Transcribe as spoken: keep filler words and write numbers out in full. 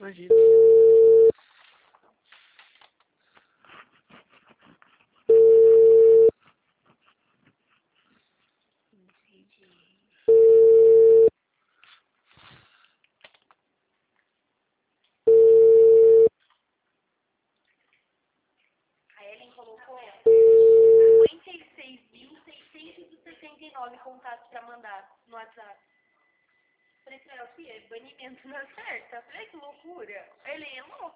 Imagina. A Ellen colocou cinquenta e seis mil seiscentos e sessenta e nove contatos para mandar no WhatsApp. Falei pra ela, filha, banimento não acerta. Falei, que loucura. Ele é louco.